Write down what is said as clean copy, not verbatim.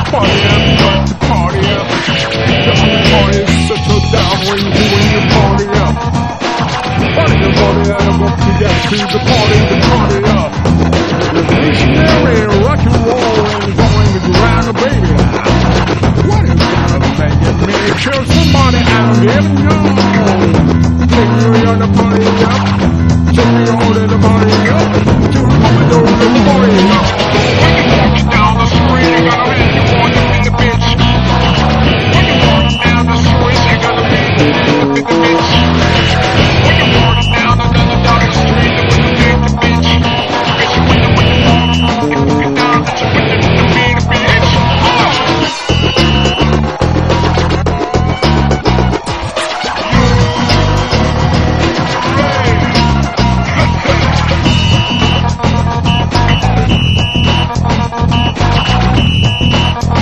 Party up, party up. The party settle down when you party up. Party up, party up, up to get to the party.